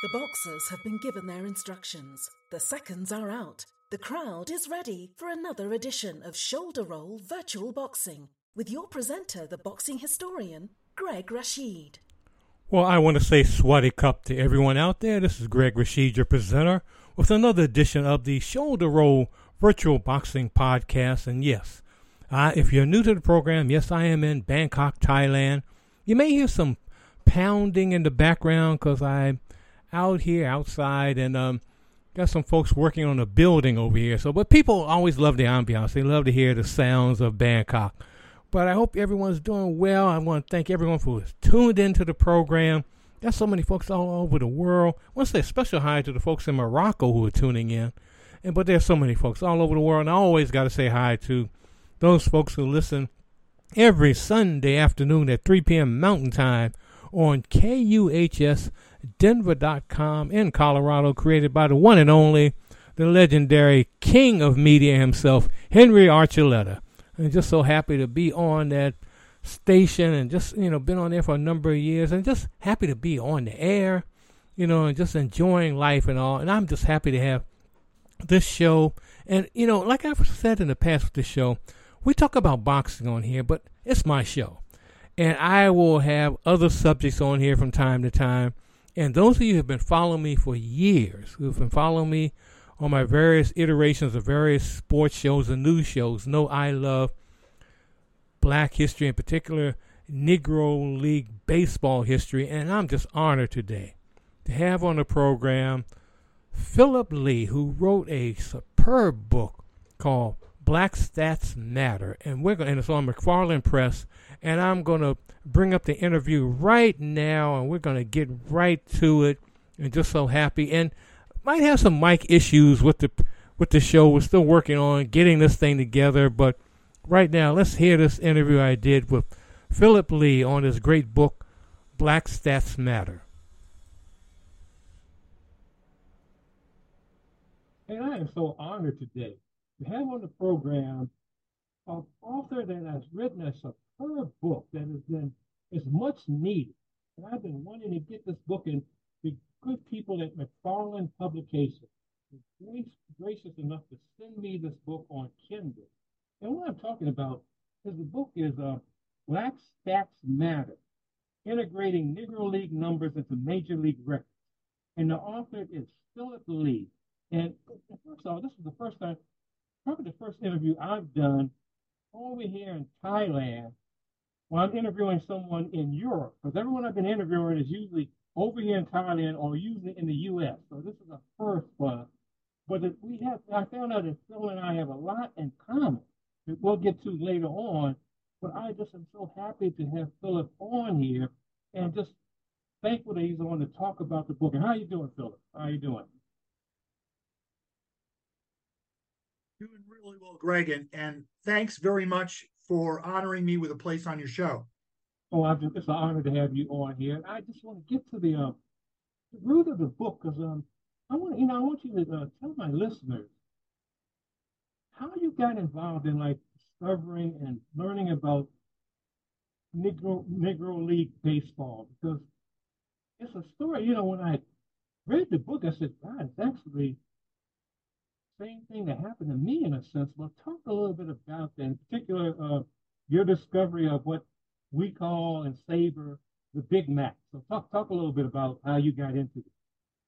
The boxers have been given their instructions. The seconds are out. The crowd is ready for another edition of Shoulder Roll Virtual Boxing with your presenter, the boxing historian, Greg Rashid. Well, I want to say Swaddy Cup to everyone out there. This is Greg Rashid, your presenter, with another edition of the Shoulder Roll Virtual Boxing Podcast. And yes, if you're new to the program, yes, I am in Bangkok, Thailand. You may hear some pounding in the background because I'm out here outside and got some folks working on a building over here. But people always love the ambiance. They love to hear the sounds of Bangkok. But I hope everyone's doing well. I want to thank everyone who has tuned into the program. There's so many folks all over the world. I want to say a special hi to the folks in Morocco who are tuning in. But there's so many folks all over the world. And I always got to say hi to those folks who listen every Sunday afternoon at 3 p.m. Mountain Time on KUHSdenver.com in Colorado, created by the one and only, the legendary king of media himself, Henry Archuleta. I'm just so happy to be on that station and just, been on there for a number of years and just happy to be on the air, and just enjoying life and all. And I'm just happy to have this show. And, like I've said in the past with this show, we talk about boxing on here, but it's my show. And I will have other subjects on here from time to time. And those of you who have been following me for years, who've been following me on my various iterations of various sports shows and news shows, know I love black history, in particular Negro League baseball history. And I'm just honored today to have on the program Philip Lee, who wrote a superb book called Black Stats Matter. And it's on McFarland Press. And I'm going to bring up the interview right now, and we're going to get right to it. And just so happy. And might have some mic issues with the show. We're still working on getting this thing together. But right now, let's hear this interview I did with Philip Lee on his great book, Black Stats Matter. And I am so honored today to have on the program an author that has written a superb book that is much needed. And I've been wanting to get this book in the good people at McFarland Publications. They're gracious enough to send me this book on Kindle. And what I'm talking about is the book is Black Stats Matter, Integrating Negro League Numbers into Major League Records. And the author is Philip Lee. And first of all, this is the first time, probably the first interview I've done over here in Thailand while I'm interviewing someone in Europe. Because everyone I've been interviewing is usually over here in Thailand or usually in the U.S. So this is a first for us. But I found out that Phil and I have a lot in common that we'll get to later on. But I just am so happy to have Philip on here and just thankful that he's on to talk about the book. And how you doing, Philip? How you doing? Doing really well, Greg, and thanks very much for honoring me with a place on your show. Oh, it's an honor to have you on here. I just want to get to the root of the book because I want you to tell my listeners how you got involved in discovering and learning about Negro League baseball, because it's a story. When I read the book, I said, God, it's actually same thing that happened to me in a sense. Well, talk a little bit about that, in particular, your discovery of what we call and savor the Big Mac. So talk a little bit about how you got into it.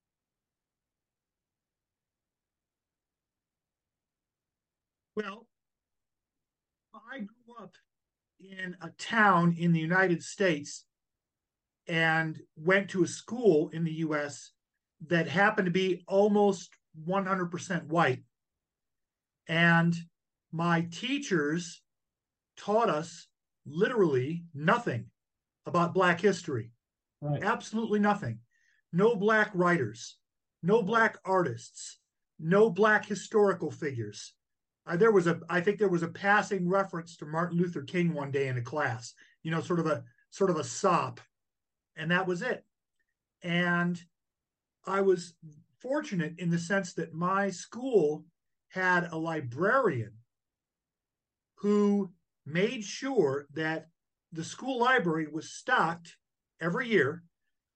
Well, I grew up in a town in the United States and went to a school in the U.S. that happened to be almost 100% white. And my teachers taught us literally nothing about Black history. Right. Absolutely nothing. No Black writers, no Black artists, no Black historical figures. I think there was a passing reference to Martin Luther King one day in a class, sort of a sop, and that was it. And I was fortunate in the sense that my school had a librarian who made sure that the school library was stocked every year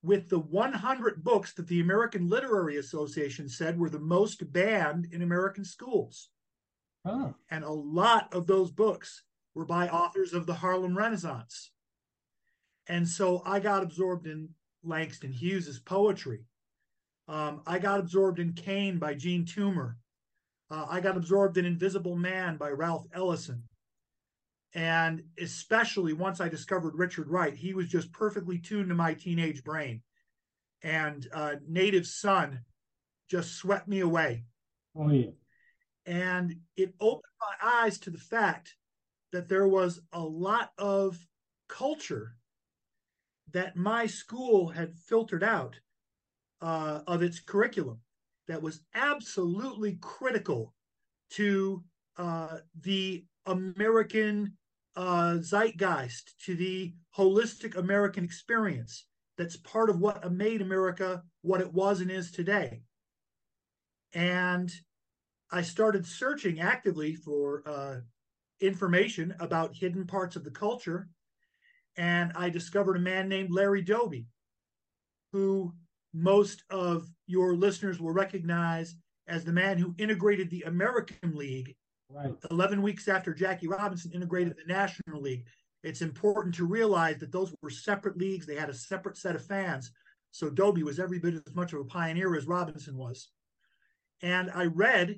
with the 100 books that the American Literary Association said were the most banned in American schools. Oh. And a lot of those books were by authors of the Harlem Renaissance. And so I got absorbed in Langston Hughes's poetry. I got absorbed in Cain by Gene Toomer. I got absorbed in Invisible Man by Ralph Ellison. And especially once I discovered Richard Wright, he was just perfectly tuned to my teenage brain. And Native Son just swept me away. Oh, yeah. And it opened my eyes to the fact that there was a lot of culture that my school had filtered out of its curriculum that was absolutely critical to the American zeitgeist, to the holistic American experience. That's part of what made America what it was and is today. And I started searching actively for information about hidden parts of the culture. And I discovered a man named Larry Doby, who most of your listeners will recognize as the man who integrated the American League. Right. 11 weeks after Jackie Robinson integrated the National League. It's important to realize that those were separate leagues. They had a separate set of fans. So Doby was every bit as much of a pioneer as Robinson was. And I read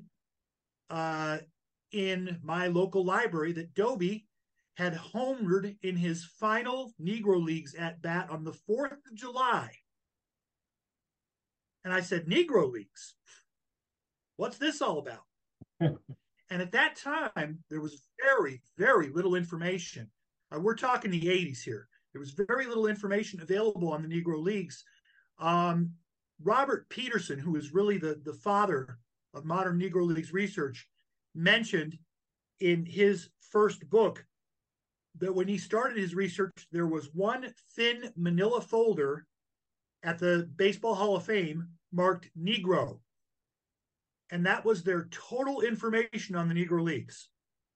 in my local library that Doby had homered in his final Negro Leagues at bat on the 4th of July. And I said, Negro Leagues? What's this all about? And at that time, there was very, very little information. We're talking the 80s here. There was very little information available on the Negro Leagues. Robert Peterson, who is really the father of modern Negro Leagues research, mentioned in his first book that when he started his research, there was one thin manila folder at the Baseball Hall of Fame marked Negro. And that was their total information on the Negro Leagues.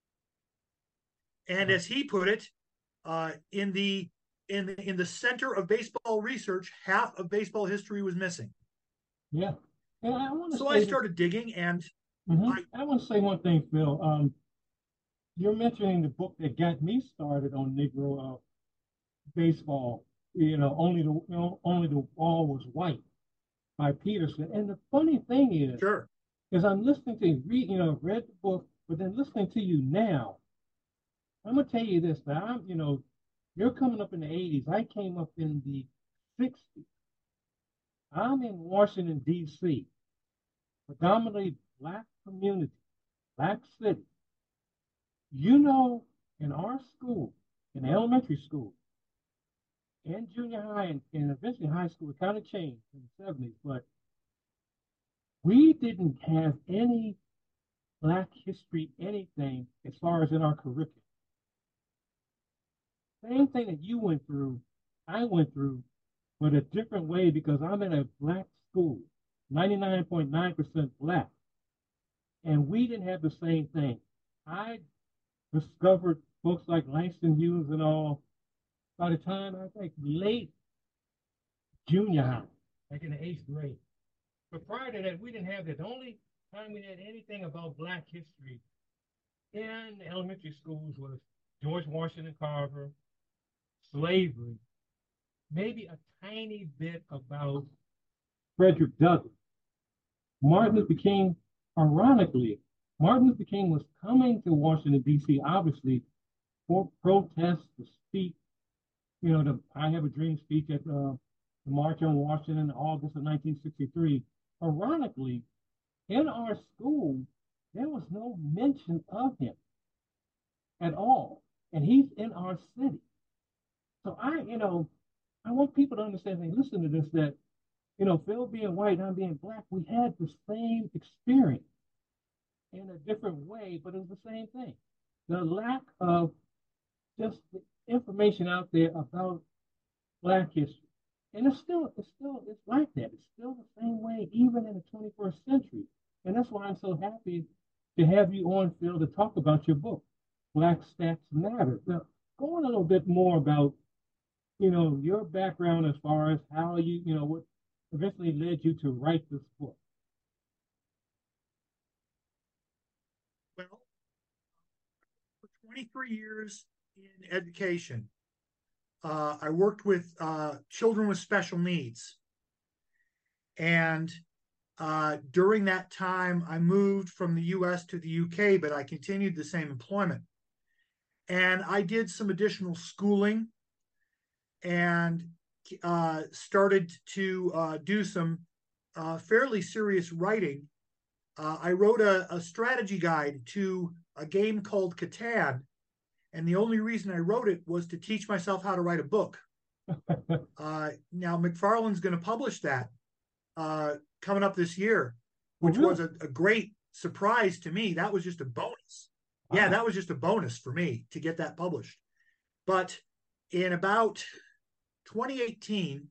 And as he put it, in the center of baseball research, half of baseball history was missing. Yeah. And I started digging, and I want to say one thing, Phil. You're mentioning the book that got me started on Negro baseball. Only the Wall Was White by Peterson. And the funny thing is, sure, as I'm listening to you, read the book, but then listening to you now, I'm gonna tell you this: that you're coming up in the '80s. I came up in the '60s. I'm in Washington D.C., predominantly black community, black city. In our school, in elementary school, and junior high, and eventually high school, it kind of changed in the '70s, but we didn't have any Black history, anything as far as in our curriculum. Same thing that you went through, I went through, but a different way because I'm in a Black school, 99.9% Black. And we didn't have the same thing. I discovered books like Langston Hughes and all by the time I think late junior high, like in the 8th grade. But prior to that, we didn't have that. The only time we had anything about Black history in elementary schools was George Washington Carver, slavery, maybe a tiny bit about Frederick Douglass. Martin Luther King, ironically, Martin Luther King was coming to Washington, D.C., obviously, for protests, to speak, the I Have a Dream speech at the March on Washington in August of 1963. Ironically, in our school, there was no mention of him at all. And he's in our city. So I want people to understand, and listen to this, that, Phil being white and I'm being Black, we had the same experience in a different way, but it was the same thing. The lack of just the information out there about Black history. And it's like that. It's still the same way, even in the 21st century. And that's why I'm so happy to have you on, Phil, to talk about your book, Black Stats Matter. Now, go on a little bit more about your background as far as how what eventually led you to write this book. Well, for 23 years in education, I worked with children with special needs. And during that time, I moved from the US to the UK, but I continued the same employment. And I did some additional schooling and started to do some fairly serious writing. I wrote a strategy guide to a game called Catan, and the only reason I wrote it was to teach myself how to write a book. Now McFarlane's going to publish that coming up this year, which was a great surprise to me. That was just a bonus. Wow. Yeah, that was just a bonus for me to get that published. But in about 2018,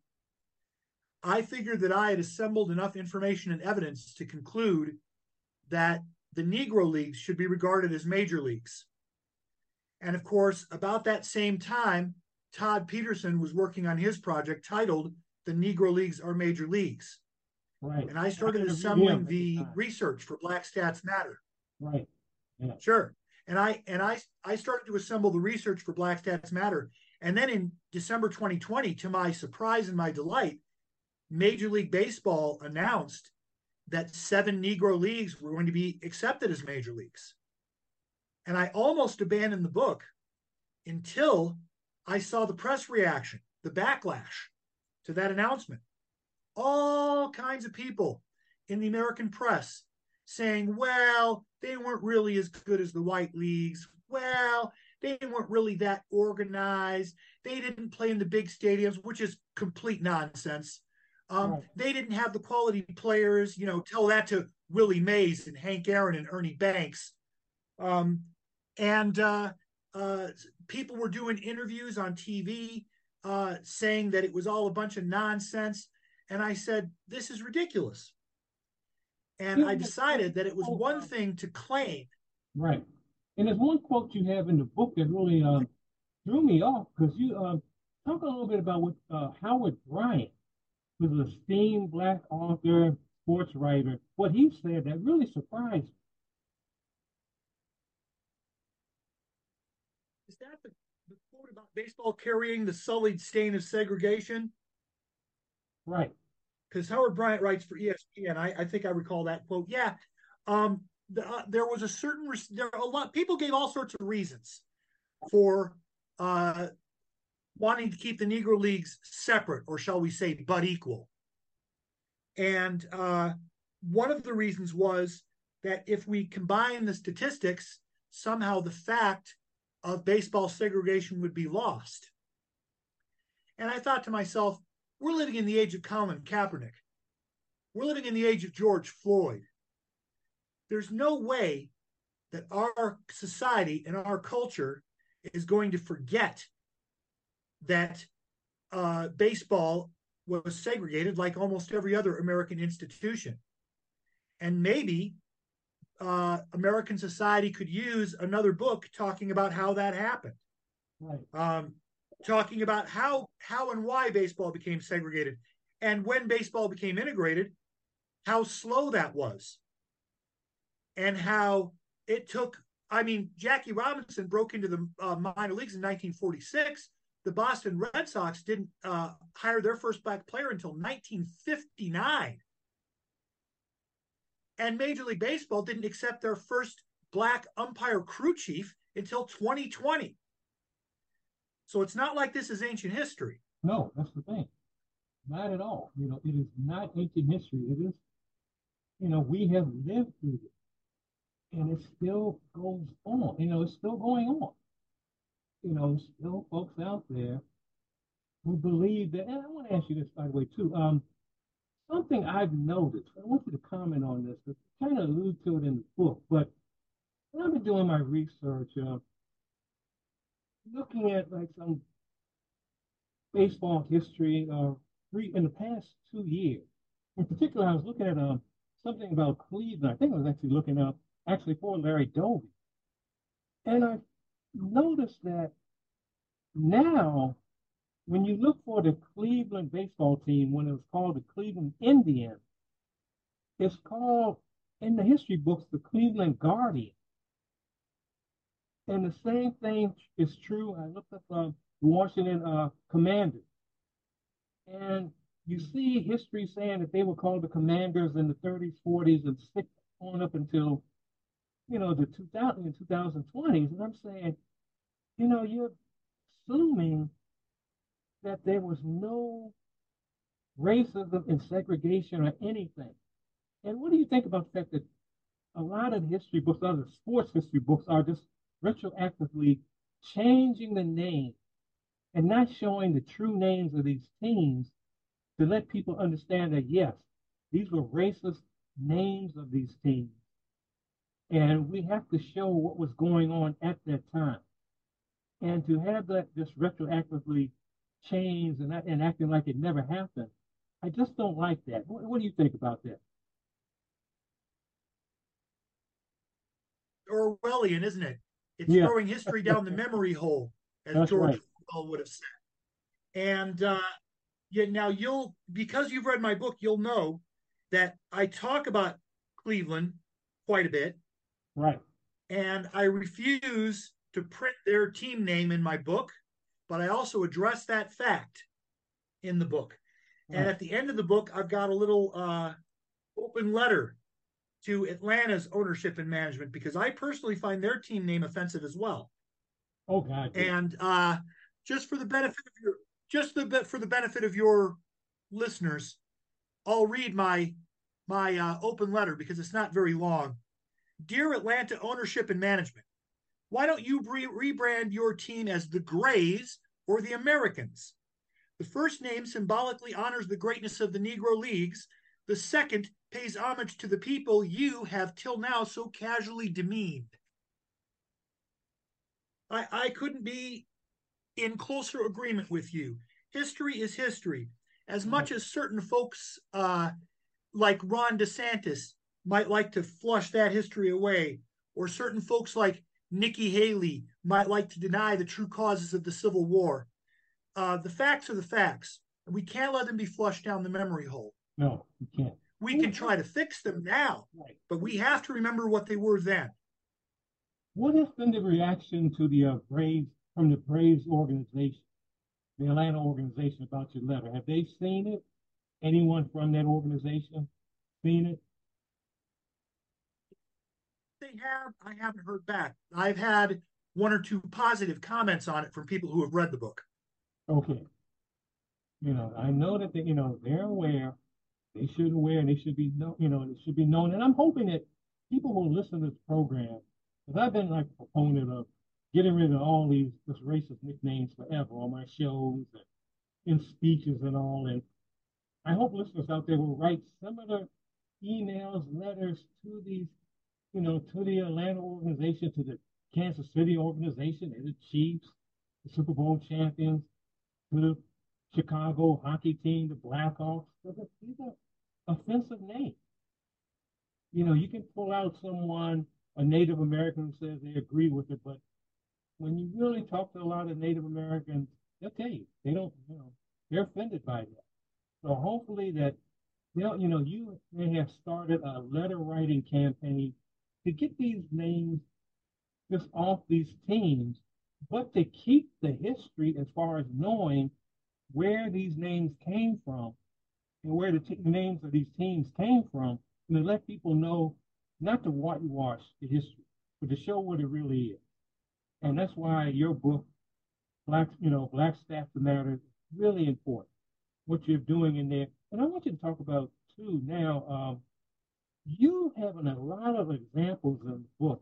I figured that I had assembled enough information and evidence to conclude that the Negro Leagues should be regarded as major leagues. And of course, about that same time, Todd Peterson was working on his project titled The Negro Leagues Are Major Leagues. Right. And I started assembling the research for Black Stats Matter. Right. Yeah. Sure. And I started to assemble the research for Black Stats Matter. And then in December 2020, to my surprise and my delight, Major League Baseball announced that 7 Negro leagues were going to be accepted as major leagues. And I almost abandoned the book until I saw the press reaction, the backlash to that announcement. All kinds of people in the American press saying, well, they weren't really as good as the white leagues. Well, they weren't really that organized. They didn't play in the big stadiums, which is complete nonsense. Right. They didn't have the quality players, tell that to Willie Mays and Hank Aaron and Ernie Banks. People were doing interviews on TV saying that it was all a bunch of nonsense. And I said, this is ridiculous. And I decided that it was one thing to claim. Right. And there's one quote you have in the book that really threw me off, because you talk a little bit about what Howard Bryant, who's an esteemed Black author, sports writer, what he said that really surprised me. Is that the quote about baseball carrying the sullied stain of segregation? Right. Because Howard Bryant writes for ESPN. I think I recall that quote. Yeah. There was a certain, people gave all sorts of reasons for wanting to keep the Negro Leagues separate, or shall we say, but equal. And one of the reasons was that if we combine the statistics, somehow the fact of baseball segregation would be lost. And I thought to myself, we're living in the age of Colin Kaepernick. We're living in the age of George Floyd. There's no way that our society and our culture is going to forget that baseball was segregated like almost every other American institution. And maybe American society could use another book talking about how that happened. Right. Talking about how and why baseball became segregated, and when baseball became integrated, how slow that was, and how it took. I mean, Jackie Robinson broke into the minor leagues in 1946. The Boston Red Sox didn't hire their first Black player until 1959. And Major League Baseball didn't accept their first Black umpire crew chief until 2020. So it's not like this is ancient history. No, that's the thing. Not at all. It is not ancient history. It is, we have lived through it. And it still goes on. It's still going on. Still folks out there who believe that. And I want to ask you this, by the way, too. Something I've noticed, I want you to comment on this, because I kind of allude to it in the book, but when I've been doing my research, looking at like some baseball history in the past 2 years. In particular, I was looking at something about Cleveland. I think I was actually looking up for Larry Doby. And I noticed that now when you look for the Cleveland baseball team, when it was called the Cleveland Indians, it's called in the history books the Cleveland Guardian. And the same thing is true. I looked up the Washington Commanders, and you see history saying that they were called the Commanders in the 30s, 40s, and 60s on up until the 2000 and 2020s. And I'm saying, you're assuming that there was no racism and segregation or anything. And what do you think about the fact that a lot of history books, other sports history books, are just retroactively changing the name and not showing the true names of these teams to let people understand that, yes, these were racist names of these teams. And we have to show what was going on at that time. And to have that just retroactively changed and acting like it never happened, I just don't like that. What do you think about that? Orwellian, isn't it? It's Yeah, throwing history down the memory hole, as that's George right. Orwell would have said. And yeah, now because you've read my book, you'll know that I talk about Cleveland quite a bit, Right. and I refuse to print their team name in my book, but I also address that fact in the book. And Right. at the end of the book, I've got a little open letter to Atlanta's ownership and management because I personally find their team name offensive as well. Oh God, yeah. And just for the benefit of your for the benefit of your listeners, I'll read my open letter because it's not very long. Dear Atlanta ownership and management, why don't you rebrand your team as the Grays or the Americans? The first name symbolically honors the greatness of the Negro Leagues. The second pays homage to the people you have till now so casually demeaned. I couldn't be in closer agreement with you. History is history. As much Right. as certain folks like Ron DeSantis might like to flush that history away, or certain folks like Nikki Haley might like to deny the true causes of the Civil War, the facts are the facts, and we can't let them be flushed down the memory hole. No, you can't. We can try to fix them now, Right. but we have to remember what they were then. What has been the reaction to the Braves from the Braves organization, the Atlanta organization, about your letter? Have they seen it? Anyone from that organization seen it? They have. I haven't heard back. I've had one or two positive comments on it from people who have read the book. Okay. I know that they're aware. They should aware, and they should be it should be known. And I'm hoping that people will listen to this program, because I've been like a proponent of getting rid of all these just racist nicknames forever on my shows and in speeches and all. And I hope listeners out there will write similar emails, letters to these, to the Atlanta organization, to the Kansas City organization, and the Chiefs, the Super Bowl champions, to the Chicago hockey team, the Blackhawks. These are offensive names. You can pull out someone, a Native American, who says they agree with it, but when you really talk to a lot of Native Americans, they'll tell you they don't, they're offended by that. So hopefully that you may have started a letter writing campaign to get these names just off these teams, but to keep the history as far as knowing where these names came from and where the names of these teams came from, and to let people know not to whitewash the history, but to show what it really is. And that's why your book, Black Stats Matter, is really important. What you're doing in there, and I want you to talk about too now. You have a lot of examples in the book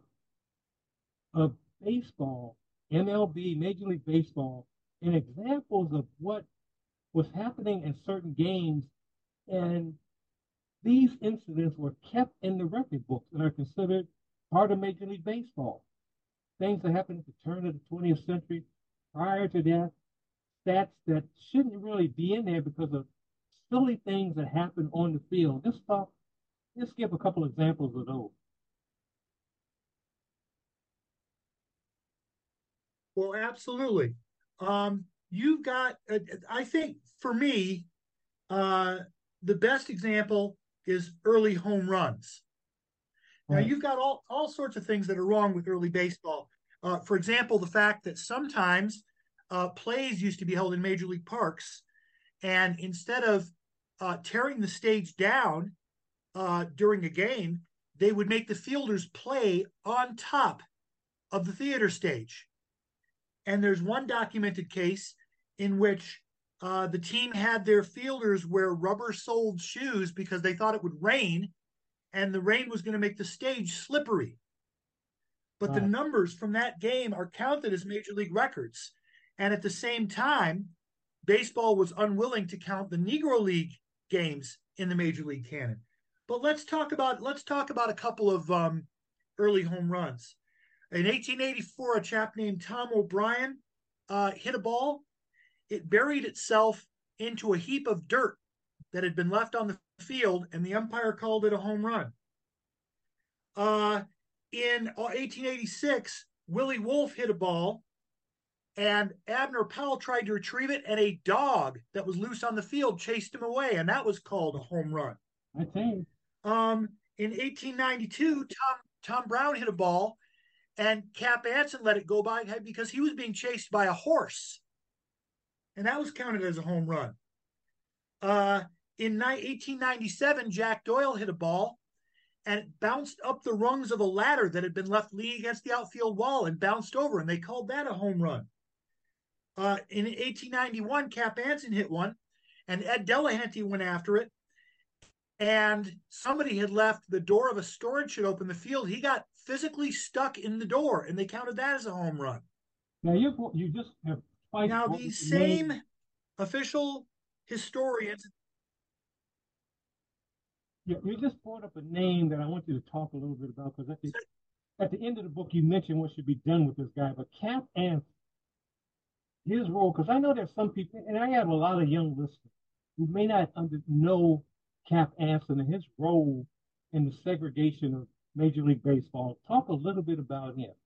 of baseball, MLB, Major League Baseball, and examples of what was happening in certain games. And these incidents were kept in the record books and are considered part of Major League Baseball. Things that happened at the turn of the 20th century, prior to that, stats that shouldn't really be in there because of silly things that happen on the field. Just give a couple examples of those. Well, absolutely. you've got, I think for me, the best example is early home runs. Now, Right. you've got all sorts of things that are wrong with early baseball. For example, the fact that sometimes plays used to be held in major league parks, and instead of tearing the stage down during a game, they would make the fielders play on top of the theater stage. And there's one documented case in which the team had their fielders wear rubber soled shoes because they thought it would rain, and the rain was going to make the stage slippery. But the Right. numbers from that game are counted as major league records. And at the same time, baseball was unwilling to count the Negro League games in the major league canon. But let's talk about a couple of early home runs. In 1884, a chap named Tom O'Brien hit a ball. It buried itself into a heap of dirt that had been left on the field, and the umpire called it a home run. In 1886, Willie Wolf hit a ball, and Abner Powell tried to retrieve it, and a dog that was loose on the field chased him away, and that was called a home run. I think. In 1892, Tom Brown hit a ball, and Cap Anson let it go by because he was being chased by a horse, and that was counted as a home run. In 1897, Jack Doyle hit a ball, and it bounced up the rungs of a ladder that had been left leaning against the outfield wall and bounced over, and they called that a home run. In 1891, Cap Anson hit one, and Ed Delahanty went after it, and somebody had left the door of a storage shed open in the field. He got physically stuck in the door, and they counted that as a home run. Now you just have twice Now, brought up these the name. same official historians. You just brought up a name that I want you to talk a little bit about, because at the end of the book you mentioned what should be done with this guy. But Cap Anson, his role, because I know there's some people, and I have a lot of young listeners who may not know Cap Anson and his role in the segregation of Major League Baseball. Talk a little bit about him.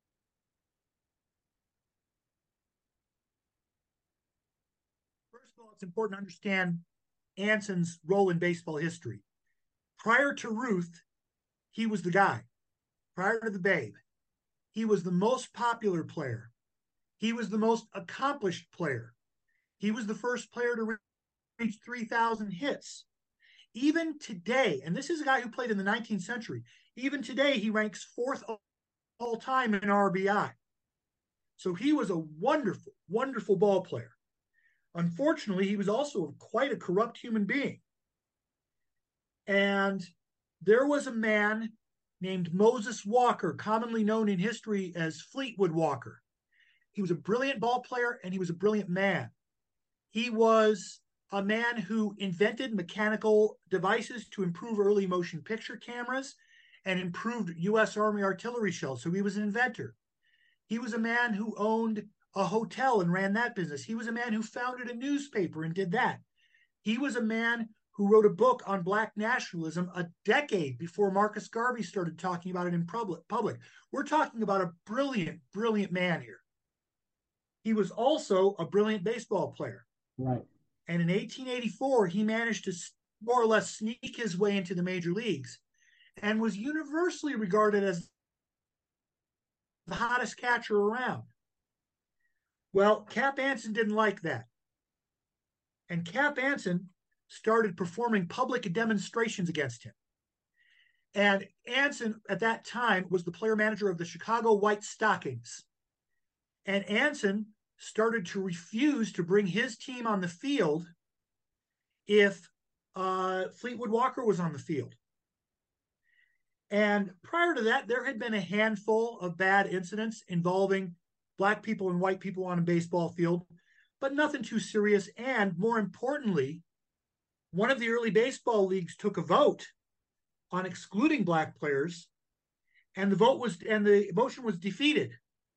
First of all, it's important to understand Anson's role in baseball history. Prior to Ruth, he was the guy. Prior to the Babe, he was the most popular player. He was the most accomplished player. He was the first player to reach 3,000 hits. Even today, and this is a guy who played in the 19th century, even today he ranks fourth all time in RBI. So he was a wonderful, wonderful ball player. Unfortunately, he was also quite a corrupt human being. And there was a man named Moses Walker, commonly known in history as Fleetwood Walker. He was a brilliant ball player, and he was a brilliant man. He was a man who invented mechanical devices to improve early motion picture cameras and improved U.S. Army artillery shells. So he was an inventor. He was a man who owned a hotel and ran that business. He was a man who founded a newspaper and did that. He was a man who wrote a book on Black nationalism a decade before Marcus Garvey started talking about it in public. We're talking about a brilliant, brilliant man here. He was also a brilliant baseball player. Right. And in 1884, he managed to more or less sneak his way into the major leagues and was universally regarded as the hottest catcher around. Well, Cap Anson didn't like that. And Cap Anson started performing public demonstrations against him. And Anson, at that time, was the player manager of the Chicago White Stockings. And Anson started to refuse to bring his team on the field if Fleetwood Walker was on the field. And prior to that, there had been a handful of bad incidents involving Black people and white people on a baseball field, but nothing too serious. And more importantly, one of the early baseball leagues took a vote on excluding Black players, and the motion was defeated.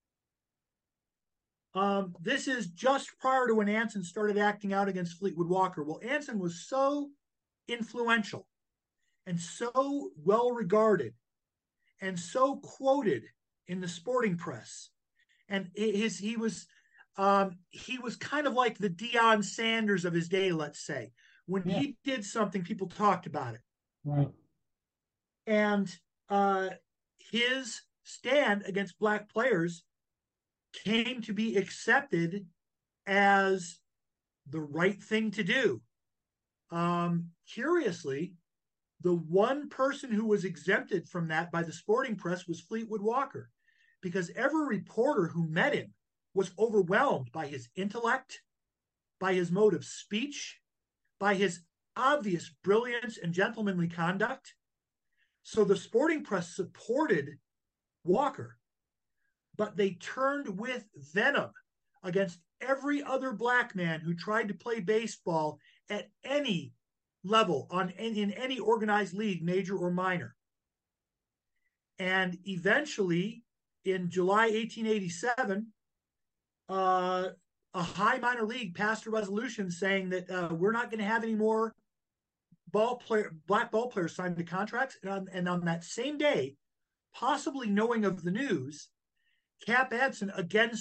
This is just prior to when Anson started acting out against Fleetwood Walker. Well, Anson was so influential and so well regarded and so quoted in the sporting press, and he was He was kind of like the Deion Sanders of his day, let's say. When Yeah. he did something, people talked about it. Right. And his stand against black players came to be accepted as the right thing to do. Curiously, the one person who was exempted from that by the sporting press was Fleetwood Walker, because every reporter who met him was overwhelmed by his intellect, by his mode of speech, by his obvious brilliance and gentlemanly conduct. So the sporting press supported Walker, but they turned with venom against every other black man who tried to play baseball at any level in any organized league, major or minor. And eventually, in July 1887, a high minor league passed a resolution saying that we're not going to have any more black ball players signed to contracts. And on that same day, possibly knowing of the news, Cap Anson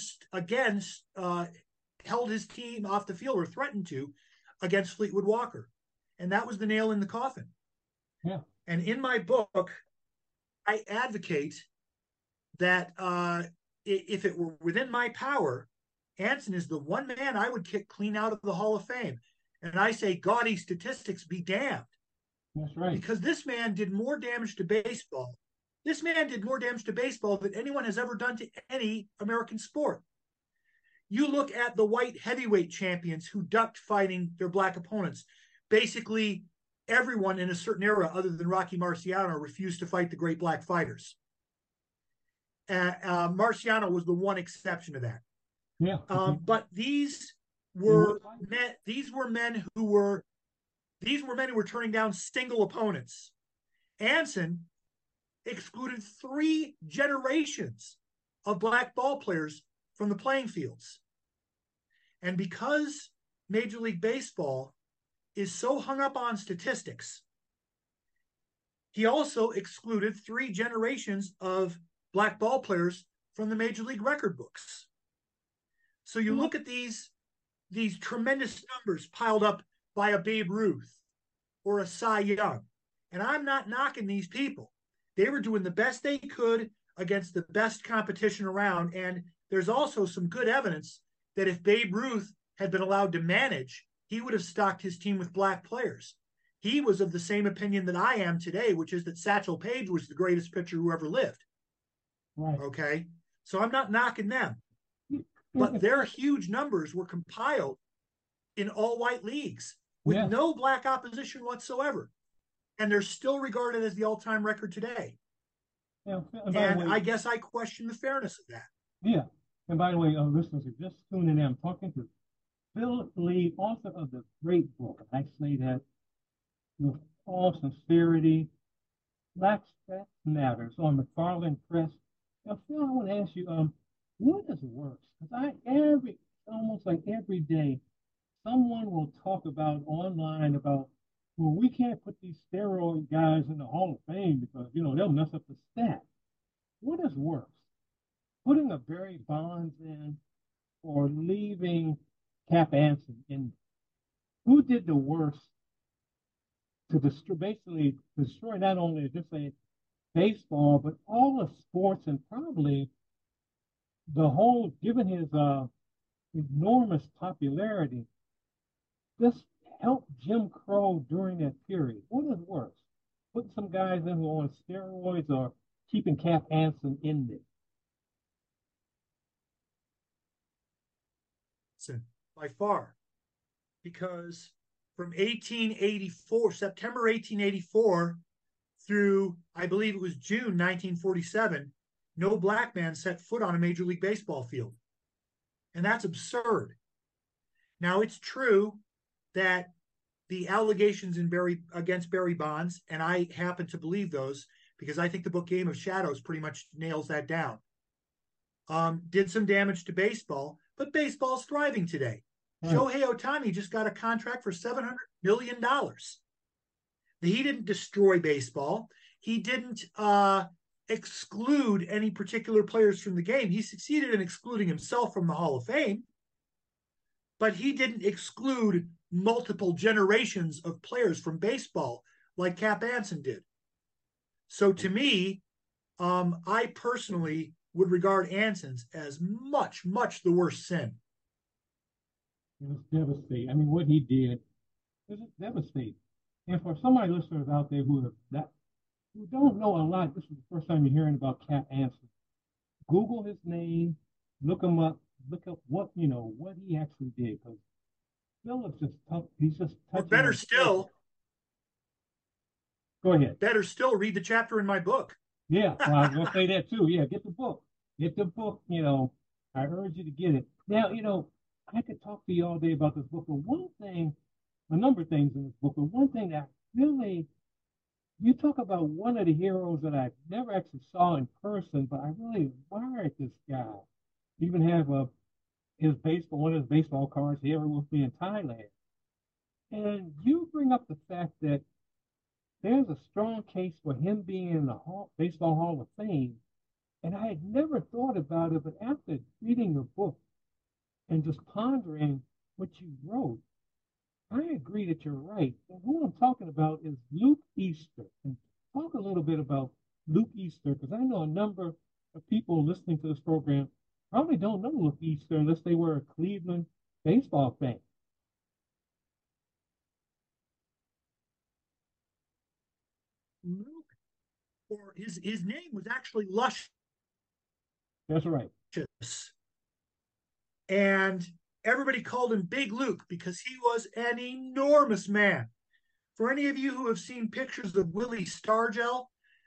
held his team off the field, or threatened to, against Fleetwood Walker. And that was the nail in the coffin. Yeah. And in my book, I advocate that if it were within my power, Anson is the one man I would kick clean out of the Hall of Fame. And I say, gaudy statistics be damned. That's right. Because this man did more damage to baseball. This man did more damage to baseball than anyone has ever done to any American sport. You look at the white heavyweight champions who ducked fighting their black opponents. Basically, everyone in a certain era, other than Rocky Marciano, refused to fight the great black fighters. Marciano was the one exception to that. Yeah. But these were men who were turning down single opponents. Anson excluded 3 generations of black ball players from the playing fields. And because Major League Baseball is so hung up on statistics, he also excluded 3 generations of black ball players from the Major League record books. So you look at these tremendous numbers piled up by a Babe Ruth or a Cy Young, and I'm not knocking these people. They were doing the best they could against the best competition around, and there's also some good evidence that if Babe Ruth had been allowed to manage, he would have stocked his team with black players. He was of the same opinion that I am today, which is that Satchel Paige was the greatest pitcher who ever lived. Right. Okay? So I'm not knocking them. But their huge numbers were compiled in all-white leagues with no black opposition whatsoever. And they're still regarded as the all-time record today. Yeah, and I guess I question the fairness of that. Yeah. And by the way, listeners, if you're just tuning in, I'm talking to Philip Lee, author of the great book. I say that with all sincerity. Black Stats Matters on McFarland Press. Now, Phil, I want to ask you, what is worse? Because almost like every day, someone will talk about online about, well, we can't put these steroid guys in the Hall of Fame because, they'll mess up the stats. What is worse? Putting a Barry Bonds in or leaving Cap Anson in? Who did the worst to destroy not only just say baseball, but all the sports, and probably the whole, given his enormous popularity, just help Jim Crow during that period? What is worse? Putting some guys in who are on steroids or keeping Cap Anson in there? By far. Because from September 1884 through, I believe it was June 1947, no black man set foot on a Major League Baseball field. And that's absurd. Now, it's true that the allegations against Barry Bonds, and I happen to believe those because I think the book Game of Shadows pretty much nails that down, did some damage to baseball, but baseball's thriving today. Right. Shohei Ohtani just got a contract for $700 million. He didn't destroy baseball. He didn't exclude any particular players from the game. He succeeded in excluding himself from the Hall of Fame. but he didn't exclude multiple generations of players from baseball like Cap Anson did. So to me, I personally would regard Anson's as much, much the worst sin. It was devastating. I mean, what he did was devastating. And for some of my listeners out there who don't know a lot, this is the first time you're hearing about Cap Anson. Google his name, look him up, look up what he actually did, because Phillips is tough. He's just touching. Or better still, go ahead. Better still, read the chapter in my book. Yeah, well, I was gonna say that too. Yeah, get the book. Get the book. I urge you to get it. Now, I could talk to you all day about this book, but a number of things in this book, but one thing that really, you talk about one of the heroes that I never actually saw in person, but I really admired this guy. Even have one of his baseball cards here with me in Thailand. And you bring up the fact that there's a strong case for him being in the Baseball Hall of Fame. And I had never thought about it, but after reading your book and just pondering what you wrote, I agree that you're right. And who I'm talking about is Luke Easter. And talk a little bit about Luke Easter, because I know a number of people listening to this program probably don't know Luke Easter unless they were a Cleveland baseball fan. Luke, or his name was actually Luscious. That's right. And everybody called him Big Luke because he was an enormous man. For any of you who have seen pictures of Willie Stargell,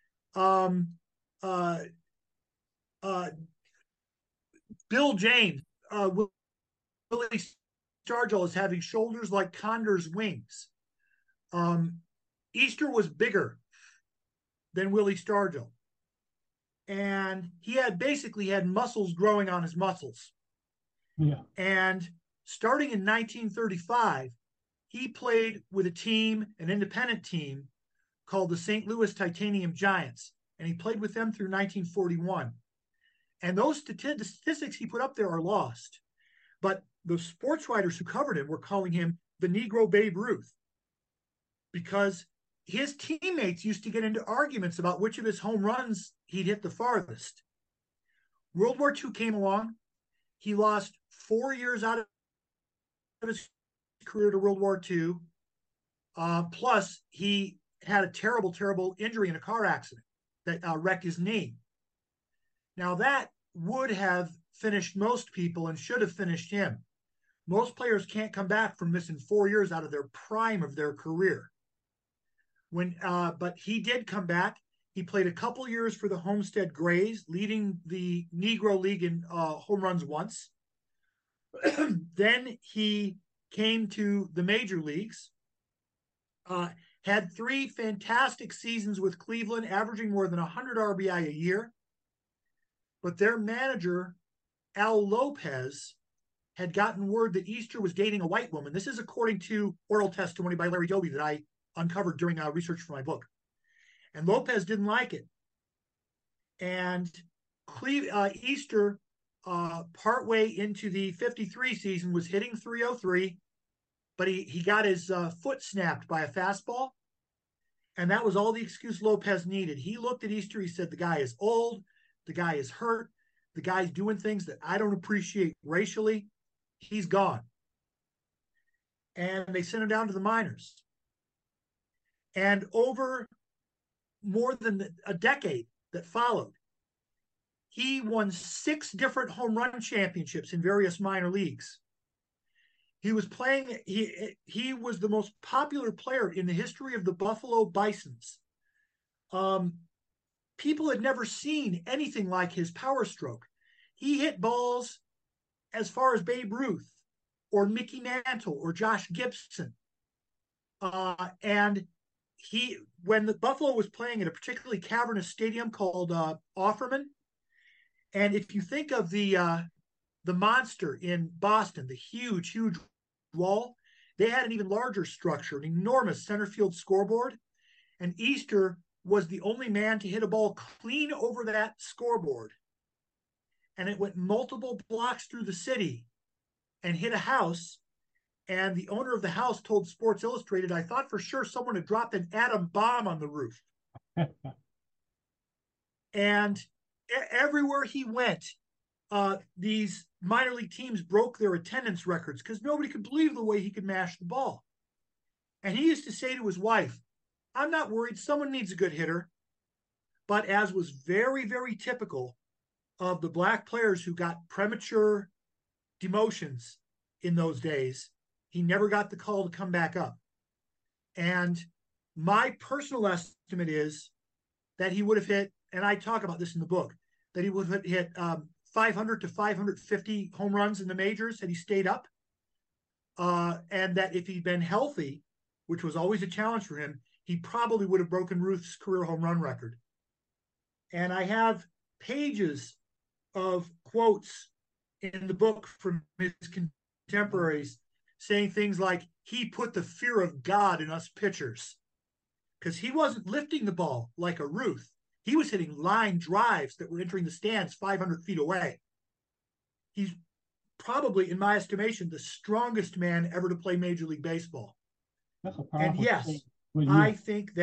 Bill James, Willie Stargell is having shoulders like Condor's wings. Easter was bigger than Willie Stargell. And he basically had muscles growing on his muscles. Yeah. And starting in 1935, he played with an independent team called the St. Louis Titanium Giants. And he played with them through 1941. And those statistics he put up there are lost. But the sports writers who covered him were calling him the Negro Babe Ruth, because his teammates used to get into arguments about which of his home runs he'd hit the farthest. World War II came along. He lost 4 years out of his career to World War II. Plus, he had a terrible, terrible injury in a car accident that wrecked his knee. Now, that would have finished most people and should have finished him. Most players can't come back from missing 4 years out of their prime of their career. But he did come back. He played a couple years for the Homestead Grays, leading the Negro League in home runs once. Then he came to the major leagues, had 3 fantastic seasons with Cleveland, averaging more than 100 RBI a year. But their manager, Al Lopez, had gotten word that Easter was dating a white woman. This is according to oral testimony by Larry Doby that I uncovered during research for my book. And Lopez didn't like it. And Easter, partway into the 53 season, was hitting .303, but he got his foot snapped by a fastball. And that was all the excuse Lopez needed. He looked at Easter. He said, the guy is old. The guy is hurt. The guy's doing things that I don't appreciate racially. He's gone. And they sent him down to the minors. And over more than a decade that followed, he won 6 different home run championships in various minor leagues. He was he was the most popular player in the history of the Buffalo Bisons. People had never seen anything like his power stroke. He hit balls as far as Babe Ruth or Mickey Mantle or Josh Gibson. And when the Buffalo was playing at a particularly cavernous stadium called Offerman, and if you think of the monster in Boston, the huge wall, they had an even larger structure, an enormous center field scoreboard, and Easter was the only man to hit a ball clean over that scoreboard. And it went multiple blocks through the city and hit a house And the owner of the house told Sports Illustrated, I thought for sure someone had dropped an atom bomb on the roof. And everywhere he went, these minor league teams broke their attendance records because nobody could believe the way he could mash the ball. And he used to say to his wife, I'm not worried, someone needs a good hitter. But as was very, very typical of the black players who got premature demotions in those days, he never got the call to come back up. And my personal estimate is that he would have hit, and I talk about this in the book, that he would have hit 500 to 550 home runs in the majors had he stayed up. And that if he'd been healthy, which was always a challenge for him, he probably would have broken Ruth's career home run record. And I have pages of quotes in the book from his contemporaries saying things like, he put the fear of God in us pitchers, because he wasn't lifting the ball like a Ruth. He was hitting line drives that were entering the stands 500 feet away. He's probably, in my estimation, the strongest man ever to play Major League Baseball. That's a And yes, I think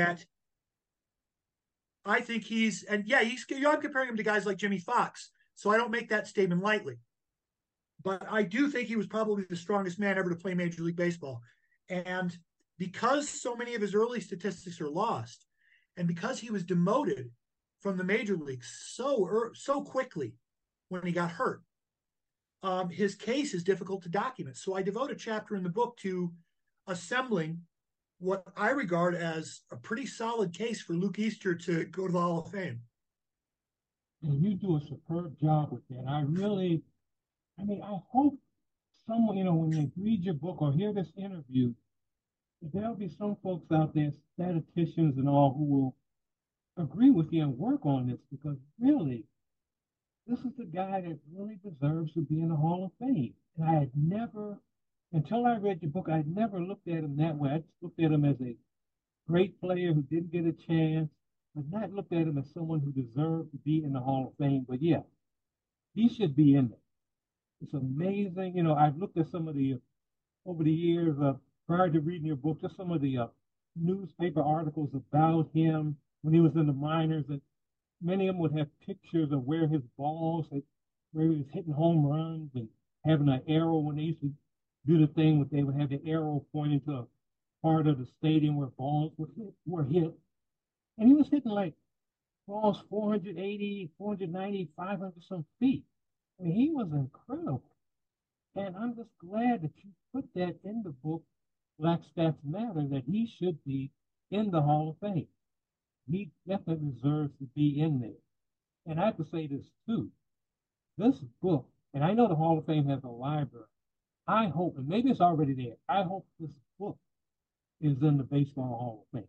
he's, and yeah, I'm comparing him to guys like Jimmy Fox, so I don't make that statement lightly. But I do think he was probably the strongest man ever to play Major League Baseball. And because so many of his early statistics are lost, and because he was demoted from the major leagues so quickly when he got hurt, his case is difficult to document. So I devote a chapter in the book to assembling what I regard as a pretty solid case for Luke Easter to go to the Hall of Fame. And you do a superb job with that. I hope someone, when they read your book or hear this interview, there'll be some folks out there, statisticians and all, who will agree with you and work on this, because really, this is the guy that really deserves to be in the Hall of Fame. And I had never, until I read your book, I had never looked at him that way. I just looked at him as a great player who didn't get a chance, but not looked at him as someone who deserved to be in the Hall of Fame. But yeah, he should be in there. It's amazing. I've looked at some of the, over the years, prior to reading your book, just some of the newspaper articles about him when he was in the minors, and many of them would have pictures of where his balls, where he was hitting home runs and having an arrow. When they used to do the thing where they would have the arrow pointing to a part of the stadium where balls were hit. And he was hitting like balls 480, 490, 500 some feet. I mean, he was incredible. And I'm just glad that you put that in the book, Black Stats Matter, that he should be in the Hall of Fame. He definitely deserves to be in there. And I have to say this too. This book, and I know the Hall of Fame has a library. I hope, and maybe it's already there, I hope this book is in the Baseball Hall of Fame.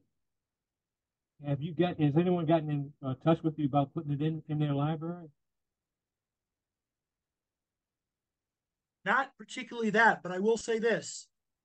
Has anyone gotten in touch with you about putting it in their library? Not particularly that, but I will say this.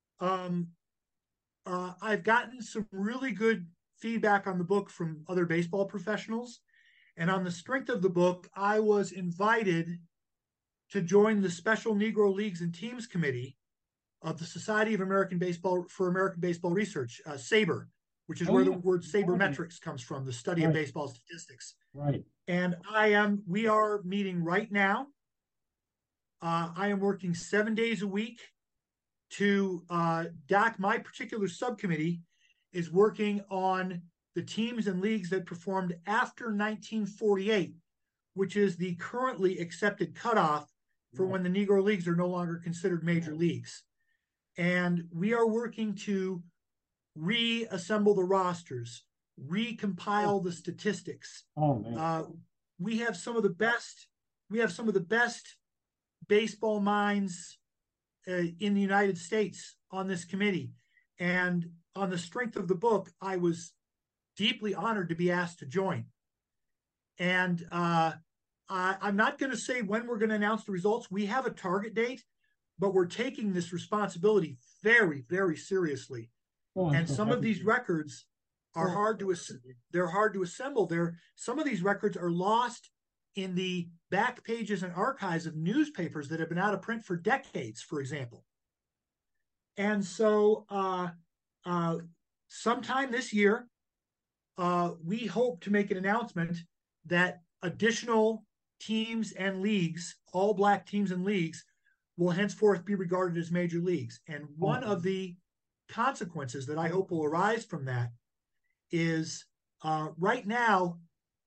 I've gotten some really good feedback on the book from other baseball professionals. And on the strength of the book, I was invited to join the Special Negro Leagues and Teams Committee of the Society of American Baseball for American Baseball Research, SABR, which is where the word sabermetrics comes from, the study of baseball statistics. Right. And we are meeting right now. I am working 7 days a week to my particular subcommittee is working on the teams and leagues that performed after 1948, which is the currently accepted cutoff for when the Negro Leagues are no longer considered major leagues. And we are working to reassemble the rosters, recompile the statistics. We have some of the best baseball minds in the United States on this committee. And on the strength of the book, I was deeply honored to be asked to join. And I'm not going to say when we're going to announce the results. We have a target date, but we're taking this responsibility very, very seriously. And some of these records are hard to assemble. Some of these records are lost in the back pages and archives of newspapers that have been out of print for decades, for example. And so sometime this year, we hope to make an announcement that additional teams and leagues, all black teams and leagues, will henceforth be regarded as major leagues. And one of the consequences that I hope will arise from that is right now,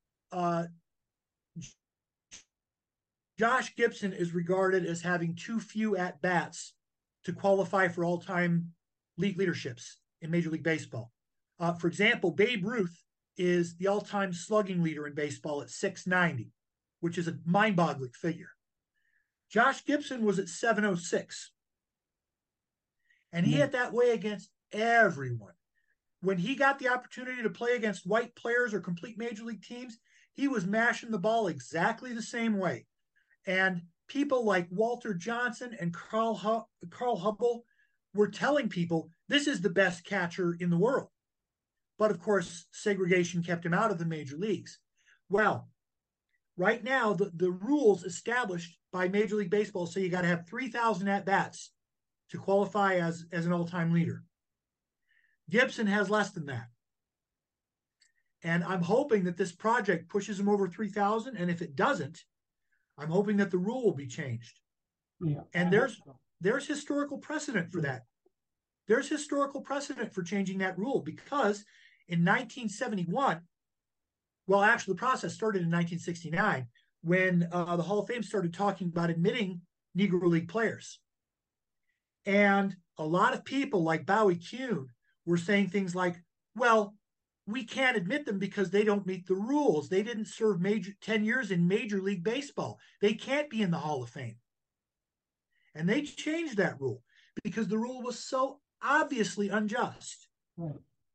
Josh Gibson is regarded as having too few at bats to qualify for all time league leaderships in Major League Baseball. For example, Babe Ruth is the all time slugging leader in baseball at 690, which is a mind boggling figure. Josh Gibson was at 706. And he hit that way against everyone. When he got the opportunity to play against white players or complete major league teams, he was mashing the ball exactly the same way. And people like Walter Johnson and Carl Hubbell were telling people this is the best catcher in the world. But of course, segregation kept him out of the major leagues. Well, right now, the rules established by Major League Baseball say you got to have 3,000 at-bats to qualify as an all-time leader. Gibson has less than that. And I'm hoping that this project pushes him over 3,000. And if it doesn't, I'm hoping that the rule will be changed. Yeah, and there's historical precedent for that. There's historical precedent for changing that rule because in 1971, well, actually, the process started in 1969 when the Hall of Fame started talking about admitting Negro League players. And a lot of people like Bowie Kuhn were saying things like, well, we can't admit them because they don't meet the rules. They didn't serve 10 years in Major League Baseball. They can't be in the Hall of Fame. And they changed that rule because the rule was so obviously unjust. Right.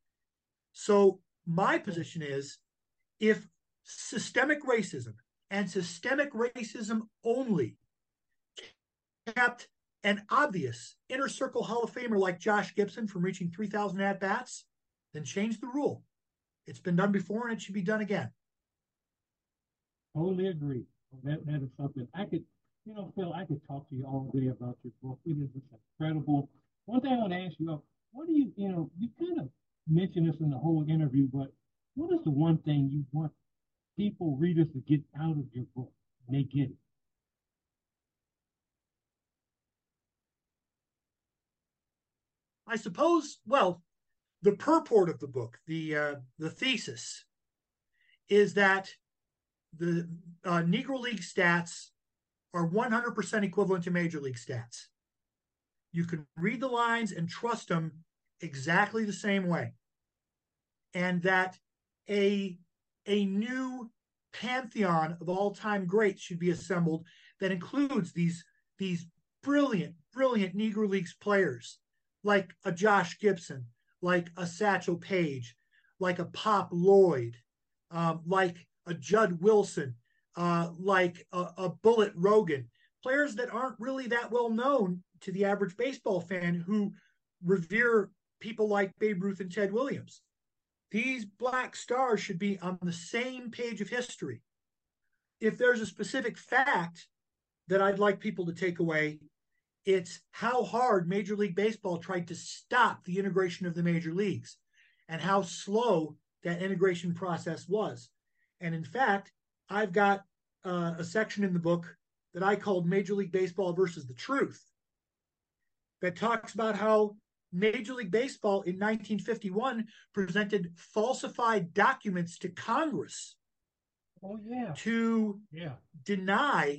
So my position is if systemic racism and systemic racism only kept an obvious inner circle Hall of Famer like Josh Gibson from reaching 3,000 at-bats, then change the rule. It's been done before and it should be done again. Totally agree. That is something I could, Phil, I could talk to you all day about your book. It is just incredible. One thing I want to ask you, what do you kind of mentioned this in the whole interview, but what is the one thing you want people, readers, to get out of your book and they get it? I suppose, well, the purport of the book, the thesis, is that the Negro League stats are 100% equivalent to Major League stats. You can read the lines and trust them exactly the same way. And that a new pantheon of all-time greats should be assembled that includes these brilliant Negro Leagues players like a Josh Gibson, like a Satchel Paige, like a Pop Lloyd, like a Judd Wilson, like a Bullet Rogan, players that aren't really that well known to the average baseball fan who revere people like Babe Ruth and Ted Williams. These black stars should be on the same page of history. If there's a specific fact that I'd like people to take away, it's how hard Major League Baseball tried to stop the integration of the major leagues and how slow that integration process was. And in fact, I've got a section in the book that I called Major League Baseball versus the Truth that talks about how Major League Baseball in 1951 presented falsified documents to Congress to deny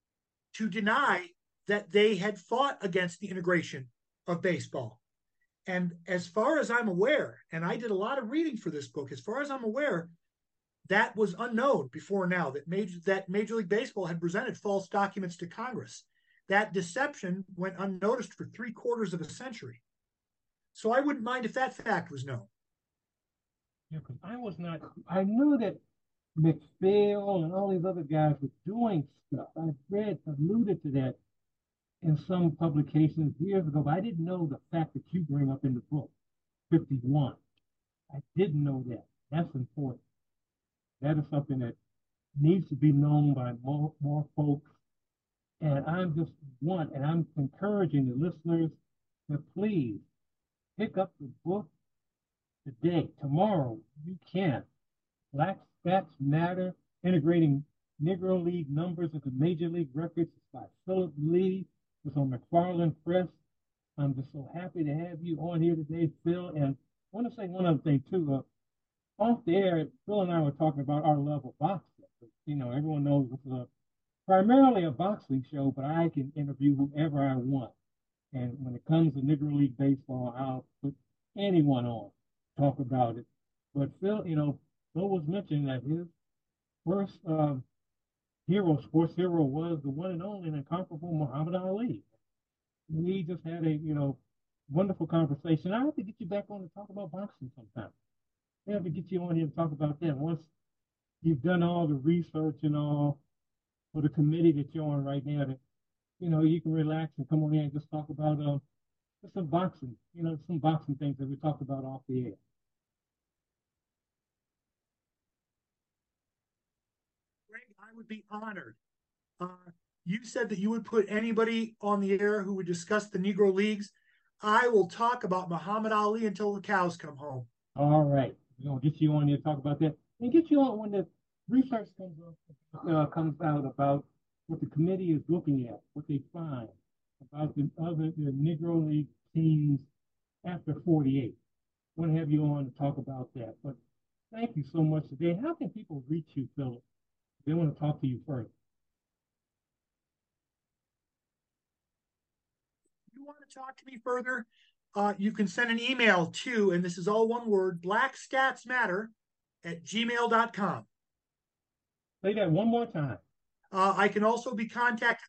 that they had fought against the integration of baseball. And as far as I'm aware, and I did a lot of reading for this book, as far as I'm aware, that was unknown before now, that Major League Baseball had presented false documents to Congress. That deception went unnoticed for 3/4 of a century. So I wouldn't mind if that fact was known. Yeah, because I knew that McPhail and all these other guys were doing stuff. I alluded to that in some publications years ago, but I didn't know the fact that you bring up in the book, 51. I didn't know that. That's important. That is something that needs to be known by more folks. And I'm encouraging the listeners But please pick up the book today, tomorrow. You can. Black Stats Matter, Integrating Negro League Numbers into Major League Records. It's by Philip Lee. It's on McFarland Press. I'm just so happy to have you on here today, Phil. And I want to say one other thing, too. Off the air, Phil and I were talking about our love of boxing. You know, everyone knows this is primarily a boxing show, but I can interview whoever I want. And when it comes to Negro League Baseball, I'll put anyone on, talk about it. But Phil, you know, Phil was mentioning that his first sports hero was the one and only and incomparable Muhammad Ali. We just had a, you know, wonderful conversation. I have to get you back on to talk about boxing sometime. I have to get you on here to talk about that. Once you've done all the research and all for the committee that you're on right now, that, you know, you can relax and come on here and just talk about just some boxing, you know, some boxing things that we talked about off the air. Greg, I would be honored. You said that you would put anybody on the air who would discuss the Negro Leagues. I will talk about Muhammad Ali until the cows come home. All right. We're going to get you on here to talk about that. And get you on when the research comes out about what the committee is looking at, what they find about the Negro League teams after 48. I want to have you on to talk about that. But thank you so much today. How can people reach you, Philip? They want to talk to you further. If you want to talk to me further, you can send an email to, and this is all one word, blackstatsmatter@gmail.com. Say that one more time. I can also be contacted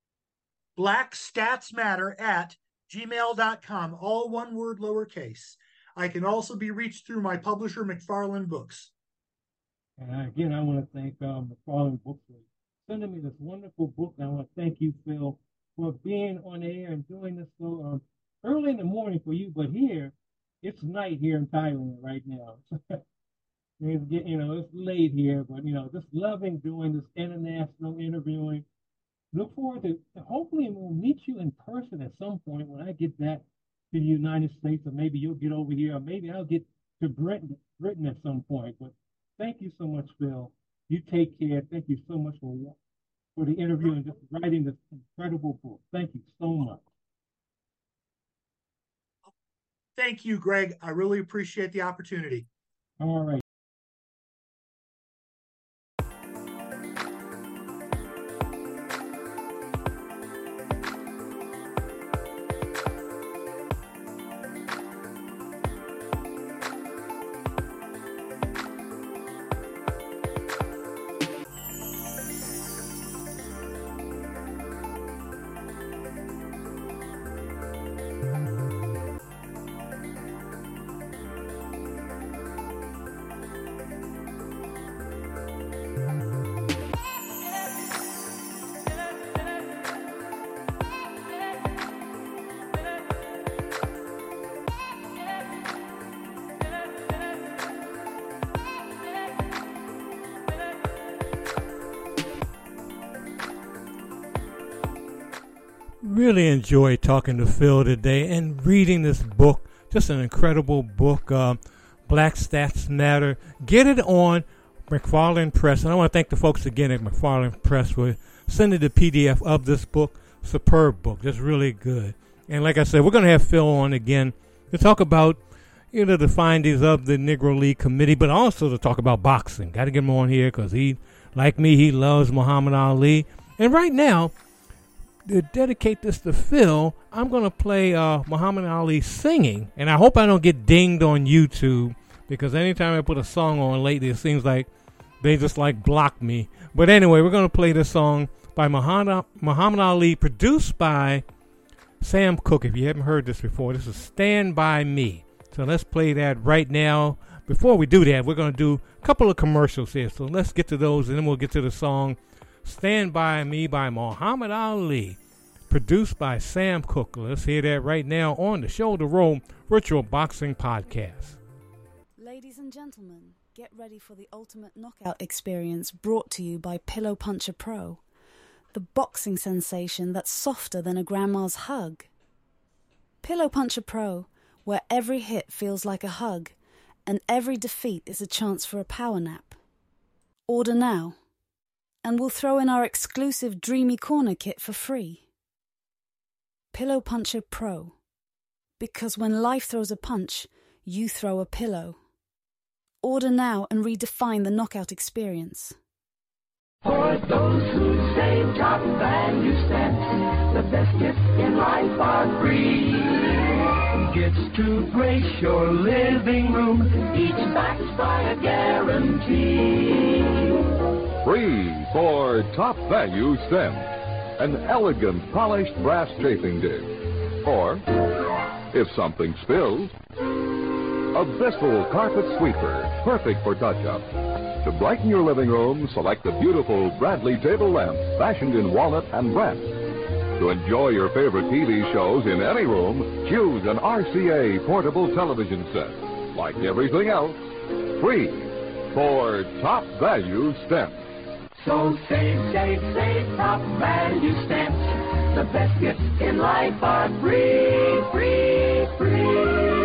blackstatsmatter@gmail.com, all one word, lowercase. I can also be reached through my publisher, McFarland Books. And again, I want to thank McFarland Books for sending me this wonderful book. And I want to thank you, Phil, for being on air and doing this so early in the morning for you. But here, it's night here in Thailand right now. It's late here, but, just loving doing this international interviewing. Look forward to hopefully we'll meet you in person at some point when I get back to the United States, or maybe you'll get over here, or maybe I'll get to Britain at some point. But thank you so much, Phil. You take care. Thank you so much for the interview and just writing this incredible book. Thank you so much. Thank you, Greg. I really appreciate the opportunity. All right. Really enjoyed talking to Phil today and reading this book. Just an incredible book, Black Stats Matter. Get it on McFarland Press. And I want to thank the folks again at McFarland Press for sending the PDF of this book. Superb book. Just really good. And like I said, we're going to have Phil on again to talk about the findings of the Negro League Committee, but also to talk about boxing. Got to get him on here because he, like me, he loves Muhammad Ali. And right now, to dedicate this to Phil, I'm going to play Muhammad Ali singing. And I hope I don't get dinged on YouTube, because anytime I put a song on lately, it seems like they just block me. But anyway, we're going to play this song by Muhammad Ali, produced by Sam Cooke. If you haven't heard this before, this is Stand By Me. So let's play that right now. Before we do that, we're going to do a couple of commercials here. So let's get to those, and then we'll get to the song Stand By Me by Muhammad Ali, produced by Sam Cooke. Let's hear that right now on the Shoulder Roll Virtual Boxing Podcast. Ladies and gentlemen, get ready for the ultimate knockout experience brought to you by Pillow Puncher Pro, the boxing sensation that's softer than a grandma's hug. Pillow Puncher Pro, where every hit feels like a hug and every defeat is a chance for a power nap. Order now, and we'll throw in our exclusive Dreamy Corner kit for free. Pillow Puncher Pro, because when life throws a punch, you throw a pillow. Order now and redefine the knockout experience. For those who save top value stamps, the best gifts in life are free. Gifts to grace your living room, each backed by a guarantee. Free for top value stamps, an elegant polished brass chafing dish. Or, if something spills, a Bissell carpet sweeper, perfect for touch-up. To brighten your living room, select the beautiful Bradley table lamp, fashioned in walnut and brass. To enjoy your favorite TV shows in any room, choose an RCA portable television set. Like everything else, free for top value stamps. So save top value stamps. The best gifts in life are free, free, free.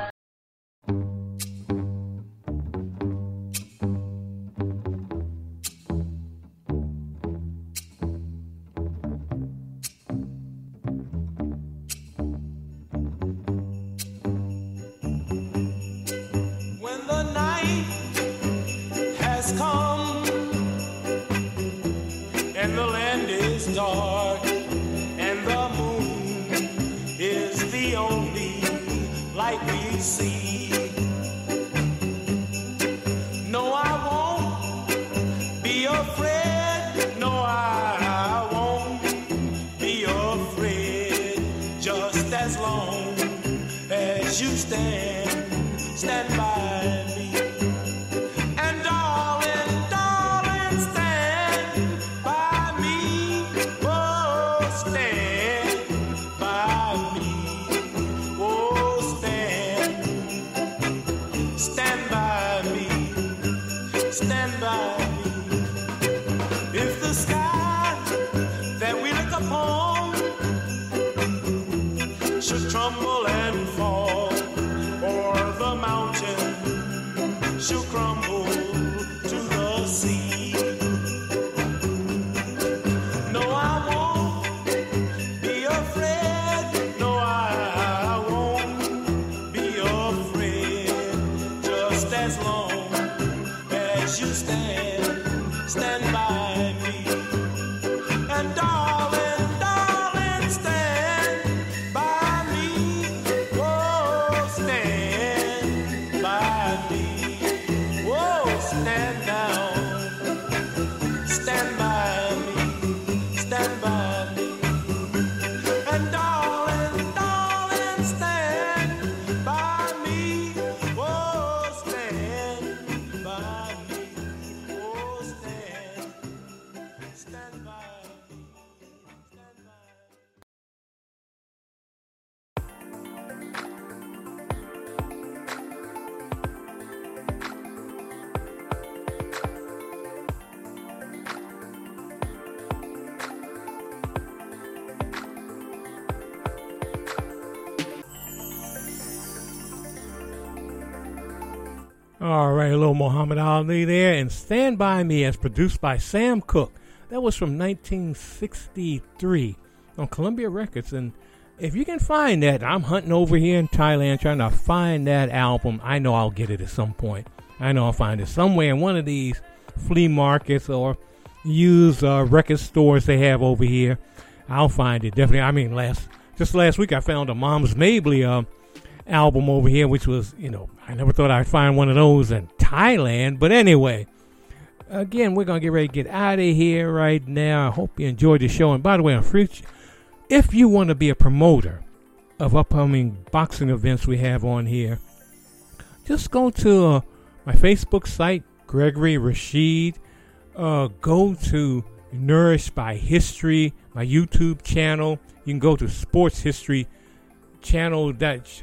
All right, a little Muhammad Ali there, and Stand By Me, as produced by Sam Cooke. That was from 1963 on Columbia Records. And if you can find that, I'm hunting over here in Thailand trying to find that album. I know I'll get it at some point. I know I'll find it somewhere in one of these flea markets or used record stores they have over here. I'll find it, definitely. I mean, just last week I found a Moms Mabley album over here, which was, I never thought I'd find one of those in Thailand. But anyway, again, we're going to get ready to get out of here right now. I hope you enjoyed the show. And by the way, if you want to be a promoter of upcoming boxing events we have on here, just go to my Facebook site, Gregory Rashid. Go to Nourished by History, my YouTube channel. You can go to Sports History channel,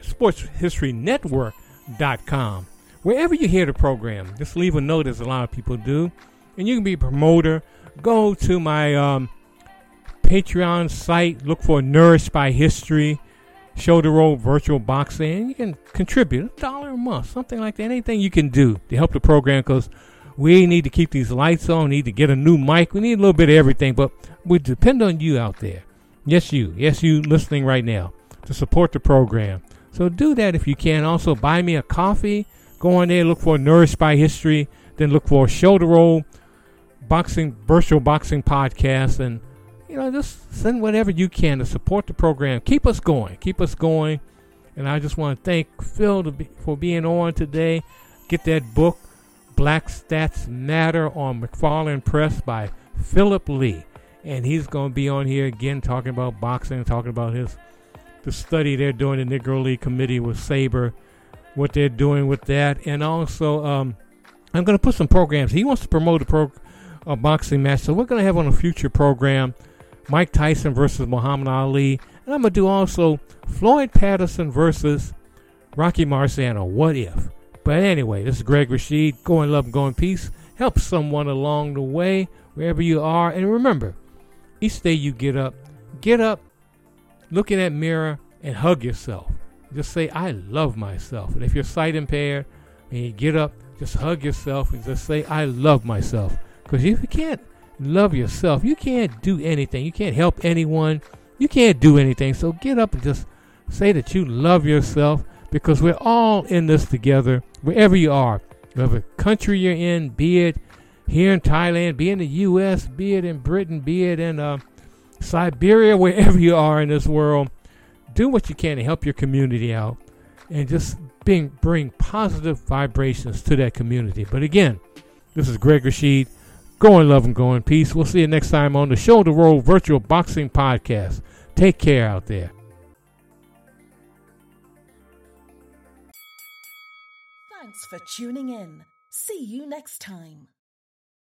sportshistorynetwork.com. Wherever you hear the program, just leave a note, as a lot of people do, and you can be a promoter. Go to my Patreon site, look for Nourished by History, Shoulder Roll Virtual Boxing. You can contribute $1 a month, something like that. Anything you can do to help the program, because we need to keep these lights on, need to get a new mic. We need a little bit of everything, but we depend on you out there. Yes, you listening right now to support the program. So do that if you can. Also, buy me a coffee. Go on there, look for Nourished by History, then look for Shoulder Roll Boxing, Virtual Boxing Podcast, and just send whatever you can to support the program. Keep us going. And I just want to thank Phil for being on today. Get that book, Black Stats Matter, on McFarland Press by Philip Lee. And he's going to be on here again talking about boxing, talking about the study they're doing in the Negro League Committee with Sabre, what they're doing with that. And also, I'm going to put some programs. He wants to promote a boxing match, so we're going to have on a future program Mike Tyson versus Muhammad Ali. And I'm going to do also Floyd Patterson versus Rocky Marciano. What if? But anyway, this is Greg Rashid. Go in love and go in peace. Help someone along the way, wherever you are. And remember, each day you get up, look in that mirror, and hug yourself. Just say, I love myself. And if you're sight impaired and you get up, just hug yourself and just say, I love myself. Because if you can't love yourself, you can't do anything. You can't help anyone. You can't do anything. So get up and just say that you love yourself, because we're all in this together, wherever you are. Whatever country you're in, be it here in Thailand, be it in the U.S., be it in Britain, be it in Siberia, wherever you are in this world, do what you can to help your community out and just bring positive vibrations to that community. But again, this is Greg Rashid. Go in love and go in peace. We'll see you next time on the Shoulder Roll Virtual Boxing Podcast. Take care out there. Thanks for tuning in. See you next time.